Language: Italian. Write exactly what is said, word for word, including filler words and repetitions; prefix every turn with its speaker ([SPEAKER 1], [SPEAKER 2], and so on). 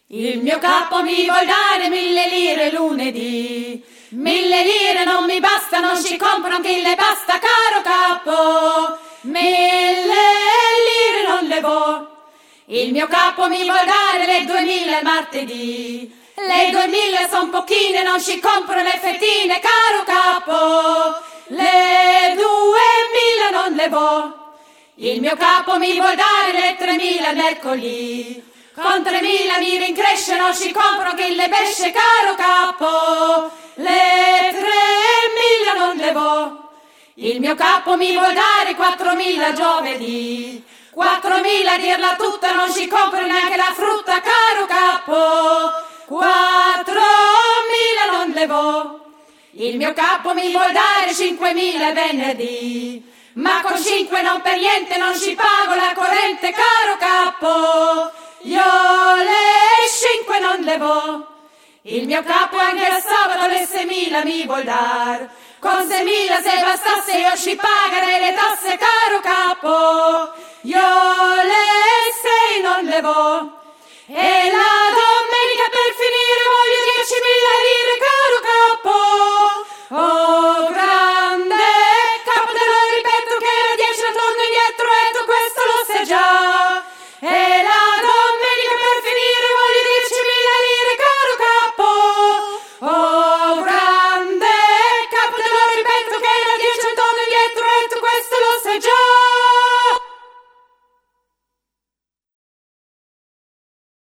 [SPEAKER 1] Il mio capo mi vuol dare mille lire lunedì. Mille lire non mi basta, non ci compro un chilo e basta, caro capo. Mille lire non le vo. Il mio capo mi vuol dare le duemila il martedì. Le duemila son pochine, non ci compro le fettine, caro capo. Le duemila non le vo. Il mio capo mi vuol dare le tremila il mercoledì. Con tremila mi rincresce, non ci compro che le pesce, caro capo. Le tremila non le vo. Il mio capo mi vuol dare quattromila giovedì. Quattromila a dirla tutta, non ci compro neanche la frutta, caro capo. Quattromila non le vo. Il mio capo mi vuol dare cinquemila venerdì. Ma con cinque non per niente non ci pago la corrente, caro capo. Io le cinque non le vo. Il mio capo anche il sabato le seimila mi vuol dar. Con seimila se bastasse io ci pagherei le tasse, caro capo.